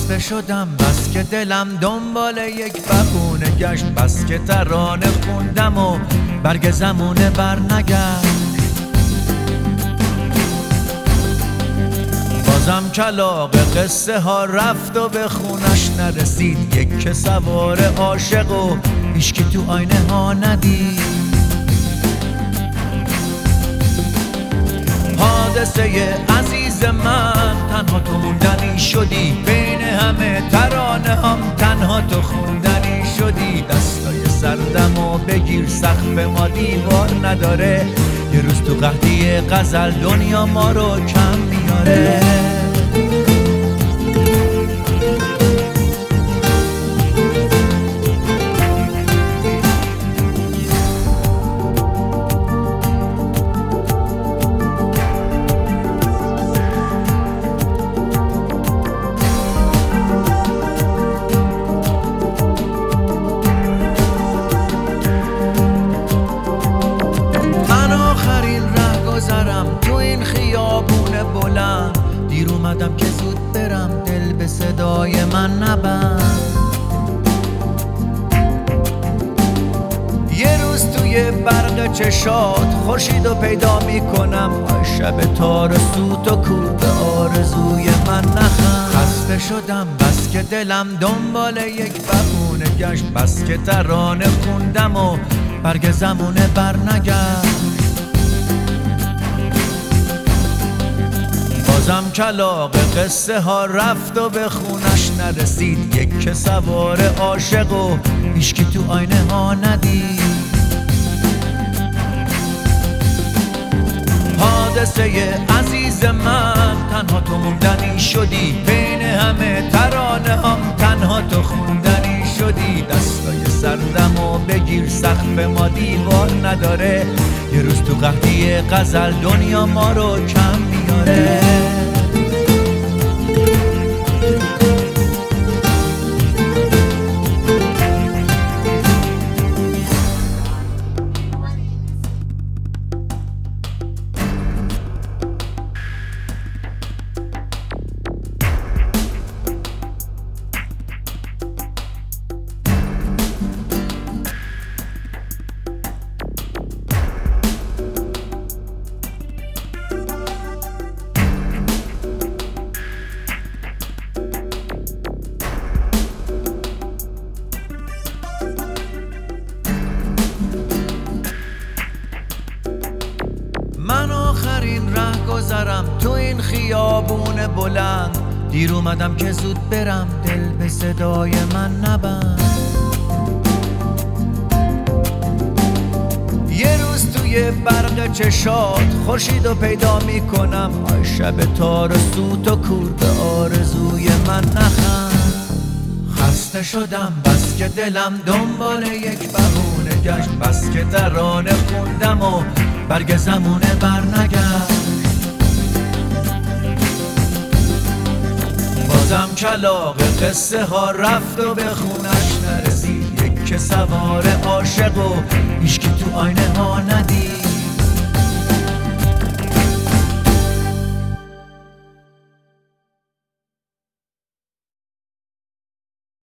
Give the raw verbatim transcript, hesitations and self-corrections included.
خسته شدم بس که دلم دنبال یک بهونه گشت، بس که ترانه خوندم و برگ زمونه بر نگشت. بازم کلاغ قصه ها رفت و به خونش نرسید، یک که سوار عاشق و هیچکی تو آینه ها ندید. حادثه عزیز من تنها تو موندنی شدی، بین همه ترانه هم تنها تو خوندنی شدی. دستای سردم و بگیر سقف ما دیوار نداره، یه روز تو قحطی غزل دنیا ما رو کم میاره. تو این خیابون بلند دیر اومدم که زود برم، دل به صدای من نبند. یه روز توی برق چشات خورشید رو پیدا میکنم، آی شب تار سوت و کور به آرزوی من نخند. خسته شدم بس که دلم دنبال یک بهونه گشت، بس که ترانه خوندم و برگ زمونه بر نگشت. بازم کلاغ قصه ها رفت و به خونش نرسید، یک که سوار عاشق و هیچکی تو آینه ها ندید. حادثه عزیز من تنها تو موندنی شدی، بین همه ترانه هم تنها تو خوندنی شدی. دستای سردم و بگیر سقف ما دیوار نداره، یه روز تو قحطی غزل دنیا ما رو کم میاره. من آخرین ره گذرم تو این خیابون بلند، دیر اومدم که زود برم، دل به صدای من نبند. یه روز توی برق چشات خورشید رو پیدا میکنم، آی شب تار سوت و کور به آرزوی من نخند. خسته شدم بس که دلم دنبال یک بهونه گشت، بس که ترانه خوندم و برگ زمونه بر نگشت. بازم کلاغ قصه ها رفت و به خونش نرسید، یک که سوار عاشق و هیچکی تو آینه ها ندید.